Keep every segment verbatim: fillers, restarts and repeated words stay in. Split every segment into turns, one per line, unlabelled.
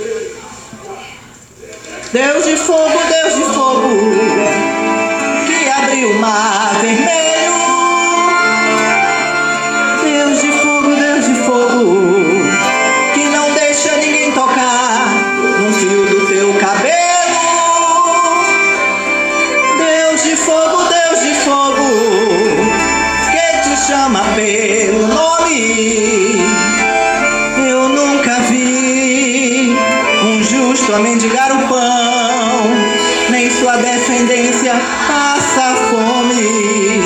Deus de fogo, Deus de fogo, que abriu o mar vermelho. Deus de fogo, Deus de fogo, que não deixa ninguém tocar no fio do teu cabelo. Deus de fogo, Deus de fogo, que te chama pelo nome. Eu nunca vi um justo a mendigar o pão, nem sua descendência passa fome.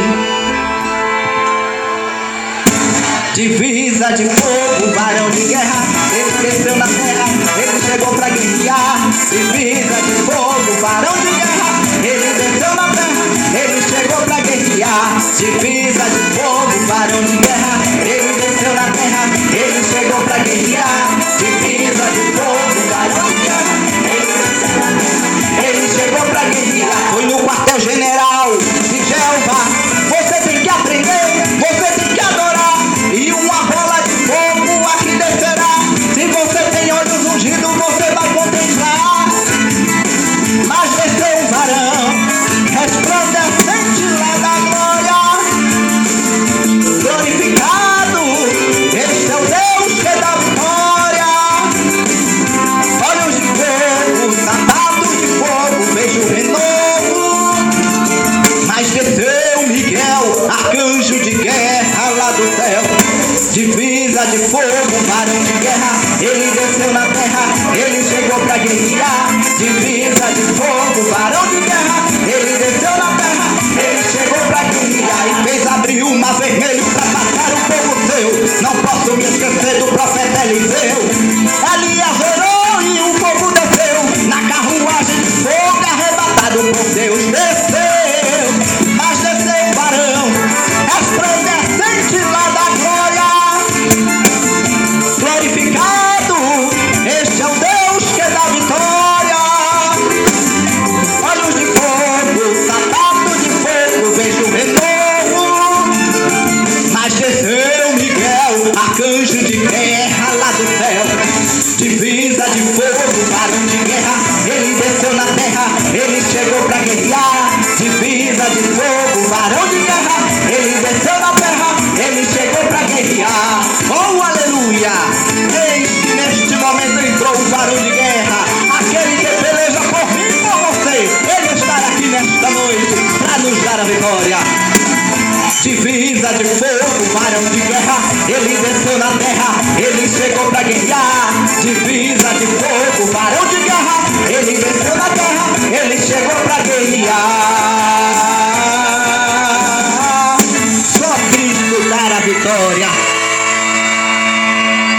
Divisa de fogo, varão de guerra, ele desceu na terra, ele chegou pra guerrear. Divisa de fogo, varão de guerra, ele desceu na terra, ele chegou pra guerrear. Divisa de fogo, varão de guerra, ele desceu na terra, ele chegou pra guerrear. Divisa de fogo, varão de guerra, ele desceu na terra, ele chegou pra guerrear. Foi no quartel general de Jeová. Você tem que aprender, você tem que adorar, e uma bola de fogo aqui descerá. Se você tem olhos ungidos, você vai contemplar. Mas desceu um varão resplandecente lá da glória. Glorificado, este é o Deus que dá vitória. Olhos de fogo, sapatos de fogo, vejo renovo. Mas desceu Miguel, arcanjo de guerra lá do céu. Divisa de fogo, varão de guerra, ele desceu na terra, ele chegou pra guerrear. Divisa de fogo, varão de guerra, ele desceu na terra, ele chegou pra guerrear. E fez abrir o mar vermelho pra matar o povo seu. Não posso me esquecer do profeta Eliseu. Elias orou e o povo desceu na carruagem de fogo, arrebatado por Deus. Desceu, mas desceu o varão resplandecente lá da glória. Glorificado, este é o Deus que dá vitória. Olhos de fogo, sapato de fogo, vejo renovo. Mas desceu Miguel, arcanjo de guerra lá do céu. Divisa de fogo, varão de guerra, ele desceu na terra, ele chegou pra guerrear. Divisa de fogo, varão de guerra, ele desceu na terra, ele chegou pra guerrear. Oh, aleluia! Eis que neste momento entrou o varão de guerra, aquele que peleja por mim e por você. Ele estará aqui nesta noite pra nos dar a vitória. Divisa de fogo, varão de guerra, ele desceu na terra, ele chegou pra guerrear. Divisa de fogo, varão de guerra, ele desceu na terra, ele chegou pra guerrear. Só Cristo dar a vitória.